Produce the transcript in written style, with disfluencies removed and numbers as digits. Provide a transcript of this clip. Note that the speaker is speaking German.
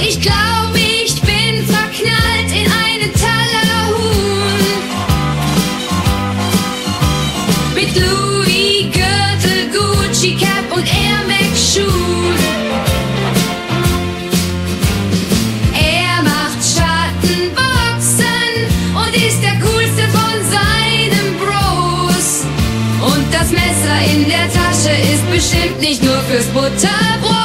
Ich glaub, ich bin verknallt in einen Tallerhuhn. Mit Louis Gürtel, Gucci Cap und Air Max Schuhen. Er macht Schattenboxen und ist der coolste von seinen Bros. Und das Messer in der Tasche ist bestimmt nicht nur fürs Butterbrot.